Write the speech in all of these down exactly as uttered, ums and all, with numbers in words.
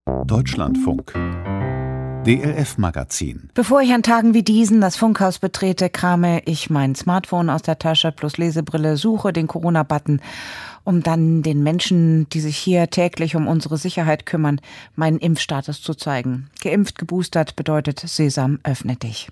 Deutschlandfunk. D L F-Magazin. Bevor ich an Tagen wie diesen das Funkhaus betrete, krame ich mein Smartphone aus der Tasche plus Lesebrille, suche den Corona-Button, um dann den Menschen, die sich hier täglich um unsere Sicherheit kümmern, meinen Impfstatus zu zeigen. Geimpft, geboostert bedeutet Sesam, öffne dich.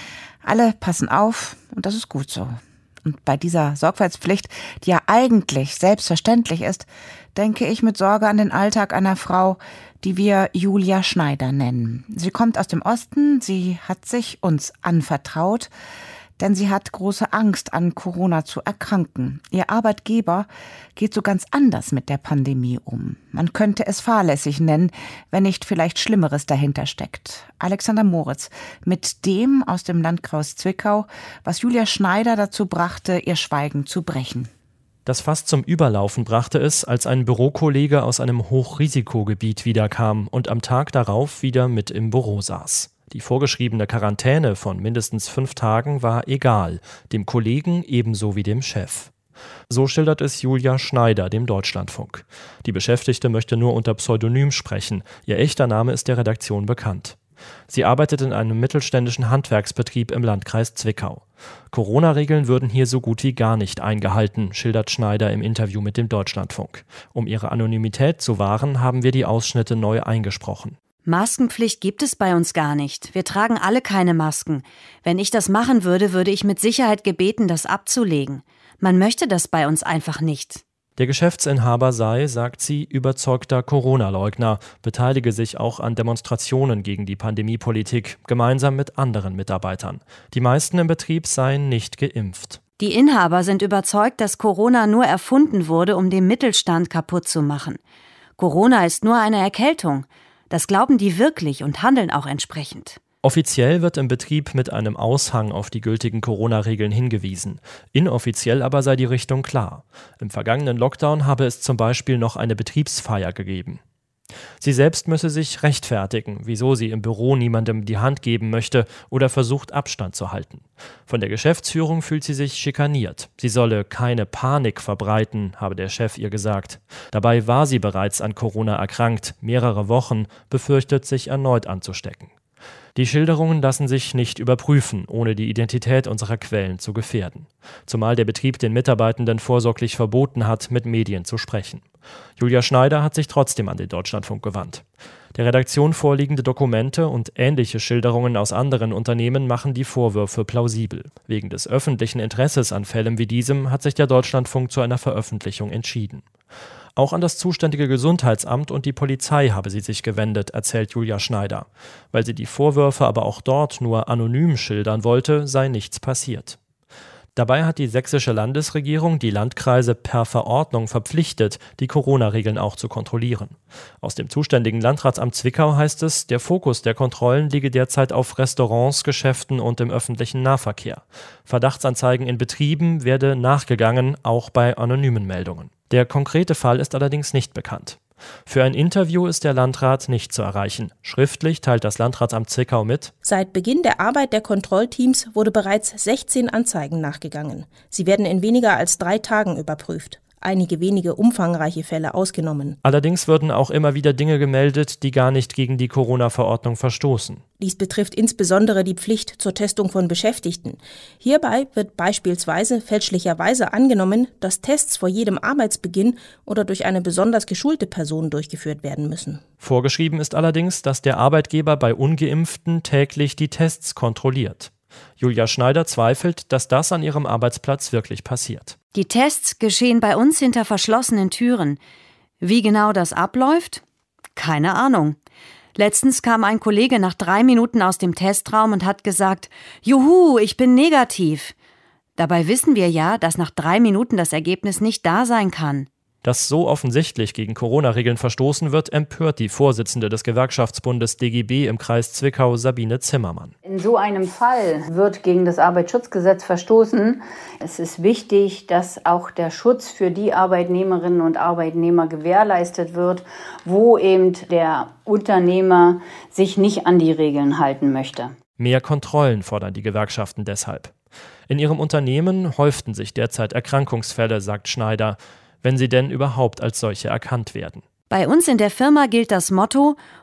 Alle passen auf und das ist gut so. Und bei dieser Sorgfaltspflicht, die ja eigentlich selbstverständlich ist, denke ich mit Sorge an den Alltag einer Frau, die wir Julia Schneider nennen. Sie kommt aus dem Osten, sie hat sich uns anvertraut, denn sie hat große Angst, an Corona zu erkranken. Ihr Arbeitgeber geht so ganz anders mit der Pandemie um. Man könnte es fahrlässig nennen, wenn nicht vielleicht Schlimmeres dahinter steckt. Alexander Moritz mit dem aus dem Landkreis Zwickau, was Julia Schneider dazu brachte, ihr Schweigen zu brechen. Das fast zum Überlaufen brachte es, als ein Bürokollege aus einem Hochrisikogebiet wiederkam und am Tag darauf wieder mit im Büro saß. Die vorgeschriebene Quarantäne von mindestens fünf Tagen war egal, dem Kollegen ebenso wie dem Chef. So schildert es Julia Schneider dem Deutschlandfunk. Die Beschäftigte möchte nur unter Pseudonym sprechen, ihr echter Name ist der Redaktion bekannt. Sie arbeitet in einem mittelständischen Handwerksbetrieb im Landkreis Zwickau. Corona-Regeln würden hier so gut wie gar nicht eingehalten, schildert Schneider im Interview mit dem Deutschlandfunk. Um ihre Anonymität zu wahren, haben wir die Ausschnitte neu eingesprochen. Maskenpflicht gibt es bei uns gar nicht. Wir tragen alle keine Masken. Wenn ich das machen würde, würde ich mit Sicherheit gebeten, das abzulegen. Man möchte das bei uns einfach nicht. Der Geschäftsinhaber sei, sagt sie, überzeugter Corona-Leugner, beteilige sich auch an Demonstrationen gegen die Pandemiepolitik, gemeinsam mit anderen Mitarbeitern. Die meisten im Betrieb seien nicht geimpft. Die Inhaber sind überzeugt, dass Corona nur erfunden wurde, um den Mittelstand kaputt zu machen. Corona ist nur eine Erkältung. Das glauben die wirklich und handeln auch entsprechend. Offiziell wird im Betrieb mit einem Aushang auf die gültigen Corona-Regeln hingewiesen. Inoffiziell aber sei die Richtung klar. Im vergangenen Lockdown habe es zum Beispiel noch eine Betriebsfeier gegeben. Sie selbst müsse sich rechtfertigen, wieso sie im Büro niemandem die Hand geben möchte oder versucht, Abstand zu halten. Von der Geschäftsführung fühlt sie sich schikaniert. Sie solle keine Panik verbreiten, habe der Chef ihr gesagt. Dabei war sie bereits an Corona erkrankt, mehrere Wochen, befürchtet, sich erneut anzustecken. Die Schilderungen lassen sich nicht überprüfen, ohne die Identität unserer Quellen zu gefährden. Zumal der Betrieb den Mitarbeitenden vorsorglich verboten hat, mit Medien zu sprechen. Julia Schneider hat sich trotzdem an den Deutschlandfunk gewandt. Der Redaktion vorliegende Dokumente und ähnliche Schilderungen aus anderen Unternehmen machen die Vorwürfe plausibel. Wegen des öffentlichen Interesses an Fällen wie diesem hat sich der Deutschlandfunk zu einer Veröffentlichung entschieden. Auch an das zuständige Gesundheitsamt und die Polizei habe sie sich gewendet, erzählt Julia Schneider. Weil sie die Vorwürfe aber auch dort nur anonym schildern wollte, sei nichts passiert. Dabei hat die sächsische Landesregierung die Landkreise per Verordnung verpflichtet, die Corona-Regeln auch zu kontrollieren. Aus dem zuständigen Landratsamt Zwickau heißt es, der Fokus der Kontrollen liege derzeit auf Restaurants, Geschäften und im öffentlichen Nahverkehr. Verdachtsanzeigen in Betrieben werde nachgegangen, auch bei anonymen Meldungen. Der konkrete Fall ist allerdings nicht bekannt. Für ein Interview ist der Landrat nicht zu erreichen. Schriftlich teilt das Landratsamt Zwickau mit: Seit Beginn der Arbeit der Kontrollteams wurde bereits sechzehn Anzeigen nachgegangen. Sie werden in weniger als drei Tagen überprüft. Einige wenige umfangreiche Fälle ausgenommen. Allerdings würden auch immer wieder Dinge gemeldet, die gar nicht gegen die Corona-Verordnung verstoßen. Dies betrifft insbesondere die Pflicht zur Testung von Beschäftigten. Hierbei wird beispielsweise fälschlicherweise angenommen, dass Tests vor jedem Arbeitsbeginn oder durch eine besonders geschulte Person durchgeführt werden müssen. Vorgeschrieben ist allerdings, dass der Arbeitgeber bei Ungeimpften täglich die Tests kontrolliert. Julia Schneider zweifelt, dass das an ihrem Arbeitsplatz wirklich passiert. Die Tests geschehen bei uns hinter verschlossenen Türen. Wie genau das abläuft? Keine Ahnung. Letztens kam ein Kollege nach drei Minuten aus dem Testraum und hat gesagt, »Juhu, ich bin negativ.« Dabei wissen wir ja, dass nach drei Minuten das Ergebnis nicht da sein kann. Dass so offensichtlich gegen Corona-Regeln verstoßen wird, empört die Vorsitzende des Gewerkschaftsbundes D G B im Kreis Zwickau, Sabine Zimmermann. In so einem Fall wird gegen das Arbeitsschutzgesetz verstoßen. Es ist wichtig, dass auch der Schutz für die Arbeitnehmerinnen und Arbeitnehmer gewährleistet wird, wo eben der Unternehmer sich nicht an die Regeln halten möchte. Mehr Kontrollen fordern die Gewerkschaften deshalb. In ihrem Unternehmen häuften sich derzeit Erkrankungsfälle, sagt Schneider, wenn sie denn überhaupt als solche erkannt werden. Bei uns in der Firma gilt das Motto,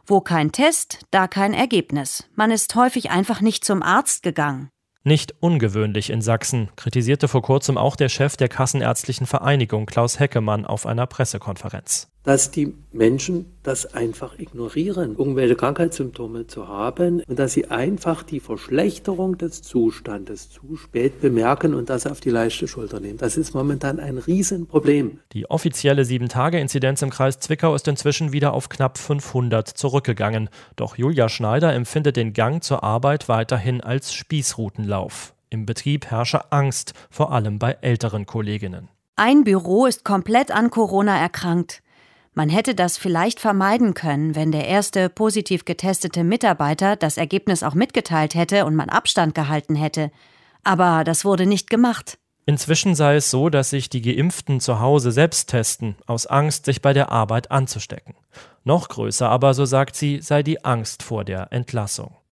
Wo kein Test, da kein Ergebnis. Man ist häufig einfach nicht zum Arzt gegangen. Nicht ungewöhnlich in Sachsen, kritisierte vor kurzem auch der Chef der Kassenärztlichen Vereinigung, Klaus Heckemann, auf einer Pressekonferenz. Dass die Menschen das einfach ignorieren, irgendwelche Krankheitssymptome zu haben und dass sie einfach die Verschlechterung des Zustandes zu spät bemerken und das auf die leichte Schulter nehmen. Das ist momentan ein Riesenproblem. Die offizielle sieben Tage Inzidenz im Kreis Zwickau ist inzwischen wieder auf knapp fünfhundert zurückgegangen. Doch Julia Schneider empfindet den Gang zur Arbeit weiterhin als Spießrutenlauf. Im Betrieb herrsche Angst, vor allem bei älteren Kolleginnen. Ein Büro ist komplett an Corona erkrankt. Man hätte das vielleicht vermeiden können, wenn der erste positiv getestete Mitarbeiter das Ergebnis auch mitgeteilt hätte und man Abstand gehalten hätte. Aber das wurde nicht gemacht. Inzwischen sei es so, dass sich die Geimpften zu Hause selbst testen, aus Angst, sich bei der Arbeit anzustecken. Noch größer aber, so sagt sie, sei die Angst vor der Entlassung.